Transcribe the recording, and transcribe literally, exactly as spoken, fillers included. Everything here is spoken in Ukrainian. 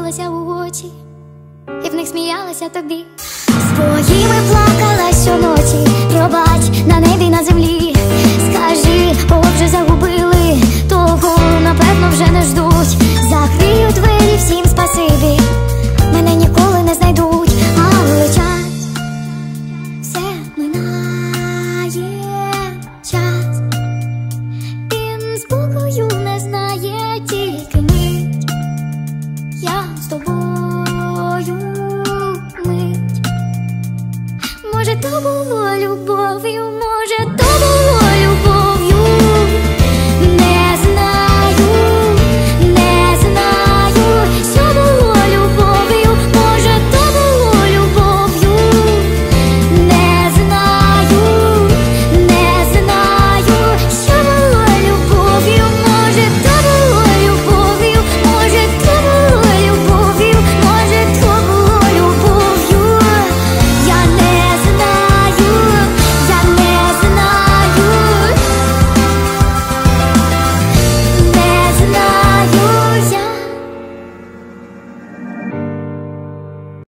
дивилася у очі, і в них сміялася тобі. Своїми плакала щоночі, пробач, на небі, на землі. Скажи, кого вже загубили, того, напевно, вже не ждуть. Закрию двері, всім спасибі, мене ніколи не знайдуть. Але час, все минає час, він спокою не знає, тільки мить. Я з тобою мить. Може, то було любов'ю,